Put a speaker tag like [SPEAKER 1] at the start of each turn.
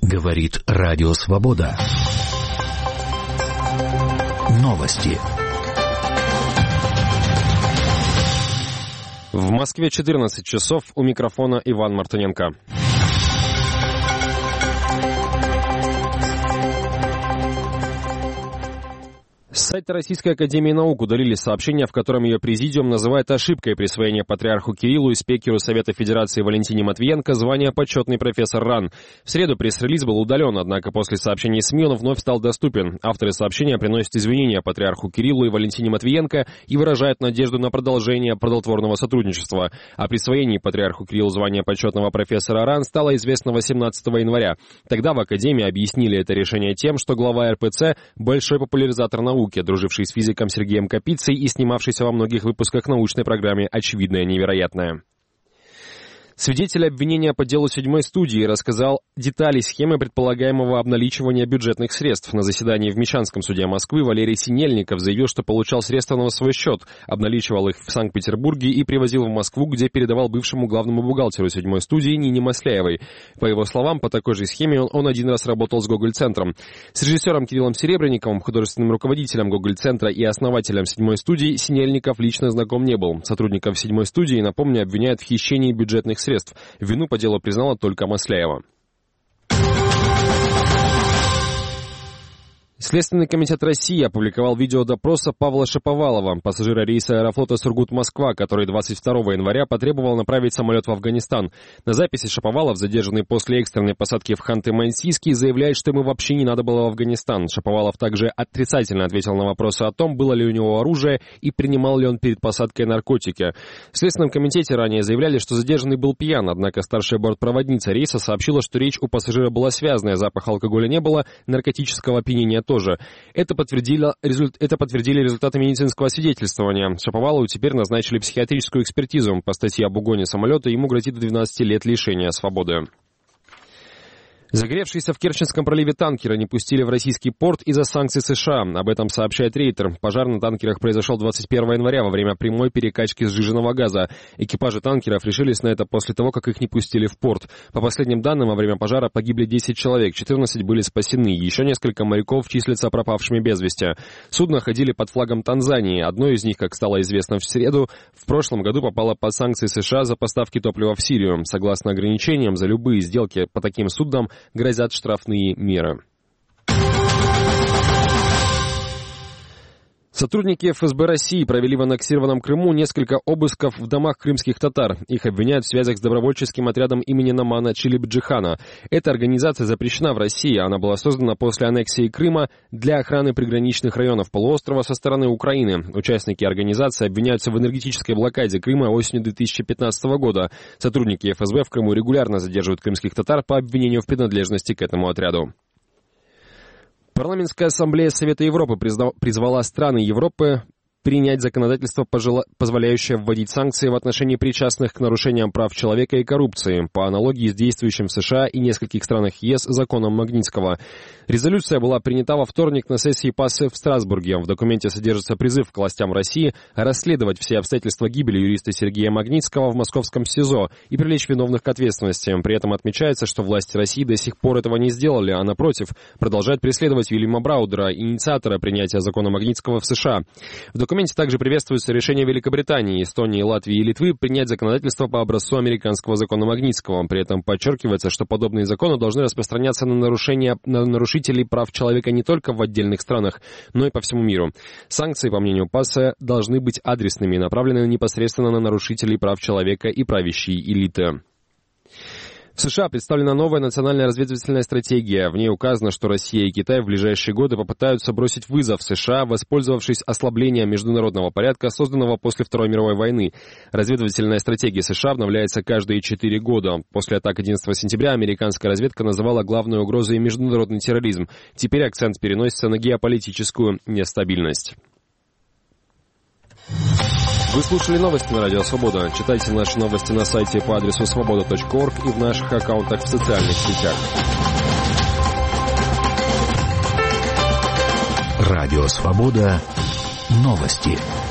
[SPEAKER 1] Говорит Радио Свобода. Новости.
[SPEAKER 2] В Москве 14 часов. У микрофона Иван Мартыненко. С сайта Российской академии наук удалили сообщение, в котором ее президиум называет ошибкой присвоения патриарху Кириллу и спикеру Совета Федерации Валентине Матвиенко звания почетный профессор РАН. В среду пресс-релиз был удален, однако после сообщений СМИ он вновь стал доступен. Авторы сообщения приносят извинения патриарху Кириллу и Валентине Матвиенко и выражают надежду на продолжение плодотворного сотрудничества. О присвоении патриарху Кириллу звания почетного профессора РАН стало известно 18 января. Тогда в Академии объяснили это решение тем, что глава РПЦ – большой популяризатор науки, друживший с физиком Сергеем Капицей и снимавшийся во многих выпусках научной программы «Очевидное невероятное». Свидетель обвинения по делу 7-й студии рассказал детали схемы предполагаемого обналичивания бюджетных средств. На заседании в Мещанском суде Москвы Валерий Синельников заявил, что получал средства на свой счет, обналичивал их в Санкт-Петербурге и привозил в Москву, где передавал бывшему главному бухгалтеру 7-й студии Нине Масляевой. По его словам, по такой же схеме он один раз работал с Гоголь-центром. С режиссером Кириллом Серебренниковым, художественным руководителем Гоголь-центра и основателем 7-й студии Синельников лично знаком не был. Сотрудников 7-й студии, напомню, обвиняют в хищении бюджетных средств. Вину по делу признала только Масляева. Следственный комитет России опубликовал видео допроса Павла Шаповалова, пассажира рейса Аэрофлота Сургут-Москва, который 22 января потребовал направить самолет в Афганистан. На записи Шаповалов, задержанный после экстренной посадки в Ханты-Мансийске, заявляет, что ему вообще не надо было в Афганистан. Шаповалов также отрицательно ответил на вопросы о том, было ли у него оружие и принимал ли он перед посадкой наркотики. В Следственном комитете ранее заявляли, что задержанный был пьян, однако старшая бортпроводница рейса сообщила, что речь у пассажира была связанная, запаха алкоголя не было, наркотического опьянения тоже. Это подтвердили результаты медицинского освидетельствования. Шаповалову теперь назначили психиатрическую экспертизу. По статье об угоне самолета ему грозит до 12 лет лишения свободы. Загоревшиеся в Керченском проливе танкеры не пустили в российский порт из-за санкций США. Об этом сообщает Рейтер. Пожар на танкерах произошел 21 января во время прямой перекачки сжиженного газа. Экипажи танкеров решились на это после того, как их не пустили в порт. По последним данным, во время пожара погибли 10 человек, 14 были спасены. Еще несколько моряков числятся пропавшими без вести. Судно ходили под флагом Танзании. Одно из них, как стало известно в среду, в прошлом году попало под санкции США за поставки топлива в Сирию. Согласно ограничениям, за любые сделки по таким суднам грозят штрафные меры. Сотрудники ФСБ России провели в аннексированном Крыму несколько обысков в домах крымских татар. Их обвиняют в связях с добровольческим отрядом имени Намана Челебджихана. Эта организация запрещена в России. Она была создана после аннексии Крыма для охраны приграничных районов полуострова со стороны Украины. Участники организации обвиняются в энергетической блокаде Крыма осенью 2015 года. Сотрудники ФСБ в Крыму регулярно задерживают крымских татар по обвинению в принадлежности к этому отряду. Парламентская ассамблея Совета Европы призвала страны Европы принять законодательство, позволяющее вводить санкции в отношении причастных к нарушениям прав человека и коррупции, по аналогии с действующим в США и нескольких странах ЕС законом Магнитского. Резолюция была принята во вторник на сессии ПАСЕ в Страсбурге. В документе содержится призыв к властям России расследовать все обстоятельства гибели юриста Сергея Магнитского в московском СИЗО и привлечь виновных к ответственности. При этом отмечается, что власти России до сих пор этого не сделали, а напротив, продолжают преследовать Вильяма Браудера, инициатора принятия закона Магнитского в США. В документе также приветствуется решение Великобритании, Эстонии, Латвии и Литвы принять законодательство по образцу американского закона Магнитского. При этом подчеркивается, что подобные законы должны распространяться на нарушителей прав человека не только в отдельных странах, но и по всему миру. Санкции, по мнению ПАСЕ, должны быть адресными и направлены непосредственно на нарушителей прав человека и правящей элиты. В США представлена новая национальная разведывательная стратегия. В ней указано, что Россия и Китай в ближайшие годы попытаются бросить вызов США, воспользовавшись ослаблением международного порядка, созданного после Второй мировой войны. Разведывательная стратегия США обновляется каждые 4 года. После атак 11 сентября американская разведка называла главной угрозой международный терроризм. Теперь акцент переносится на геополитическую нестабильность. Вы слушали новости на Радио Свобода. Читайте наши новости на сайте по адресу svoboda.org и в наших аккаунтах в социальных сетях.
[SPEAKER 1] Радио Свобода. Новости.